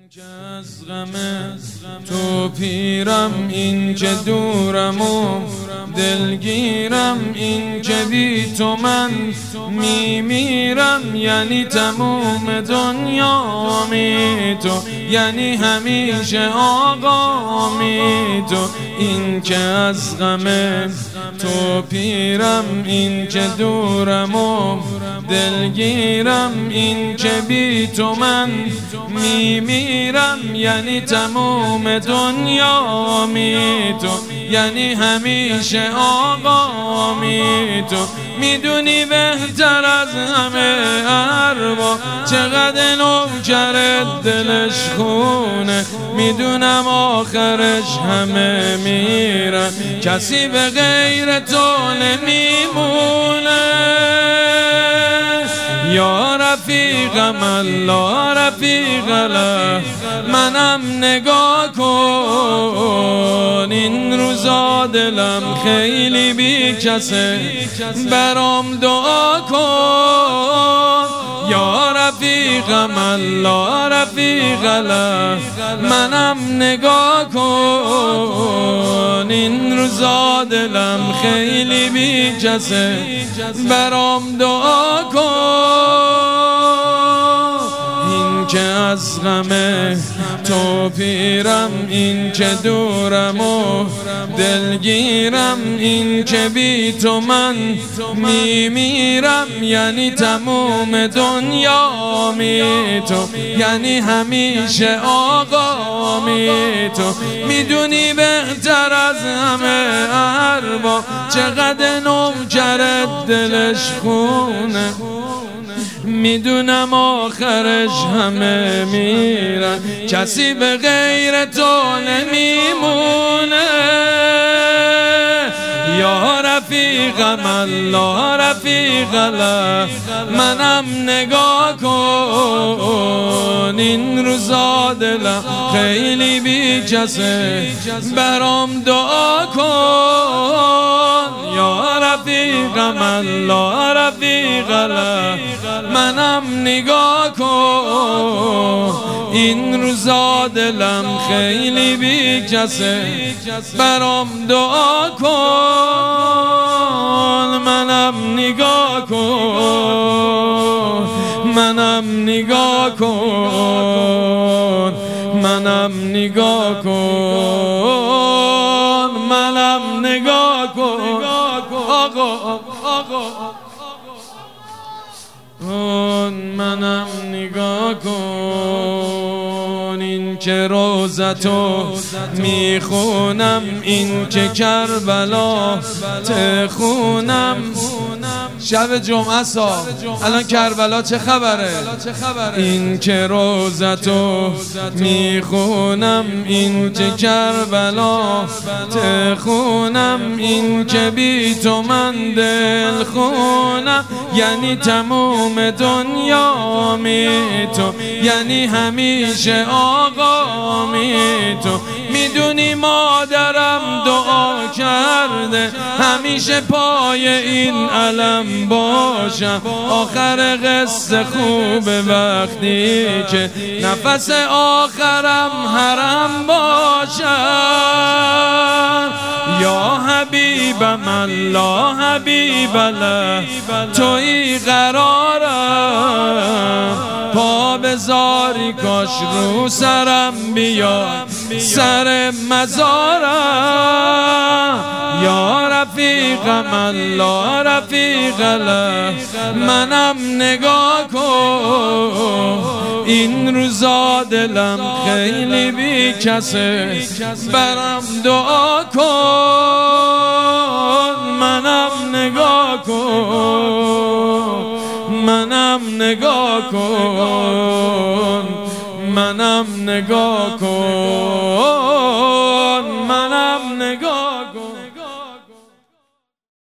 که از غم تو پیرم، این که دورم و دلگیرم، این که بی تو من میمیرم. یعنی تموم دنیامی تو، یعنی همیشه آقامی تو. این که از غم تو پیرم، این که دورم و دلگیرم، این که بی تو من میمیرم. یعنی تموم دنیامی تو، یعنی همیشه آقامی تو. میدونی بهتر از همه ارباب چقدر نوکرت دلش خونه. میدونم آخرش همه میرن، کسی به غیر تو نمیمونه. یا رفیقم الله رفیق الله، منم نگاه کن. این روزا دلم خیلی بی کسه، برام دعا کن. یا رفیقم الله رفیق الله، منم نگاه کن. این روزا دلم خیلی بی کسه، برام دعا کن. این که از غم تو پیرم، این که دورم و دلگیرم، این که بی تو من میمیرم. یعنی تموم دنیامی تو، یعنی همیشه آقامی تو. میدونی بهتر از همه ارباب چقدر نوکرت دلش خونه. میدونم آخرش همه میرن، کسی به غیر تو نمیمونه. یا رفیقم الله رفیق الله، منم نگاه کن. این روزا دلم خیلی بی کسه، برام دعا کن. یا رفیقم الله رفیق الله، منم نگاه کن. این روزا دلم خیلی بی کسه، برام دعا کن. منم نگاه کن، منم نگاه کن، منم نگاه کن، منم نگاه کن. آقا منم نگاه کن. این که روزتو میخونم، این که کربلا تخونم. شب جمعه سا الان کربلا چه خبره؟ این که روزتو میخونم، این که کربلا تخونم، این که بی تو من دل خونم. یعنی تموم دنیامی تو، یعنی همیشه آقامی تو. میدونی مادرم دعا کرده همیشه پای این علم باشم. آخر قصه خوبه وقتی که نفس آخرم حرم باشم. یا حبیبم الله حبیب الله، تویی قرارم. پا بذاری کاش رو سرم بیاد سر مزارم. یا رفیقم الله رفیق الله، منم نگاه کن. این روزا دلم خیلی بی کسه، برام دعا کن. منم نگاه کن، منم نگاه کن، منم نگاه کن.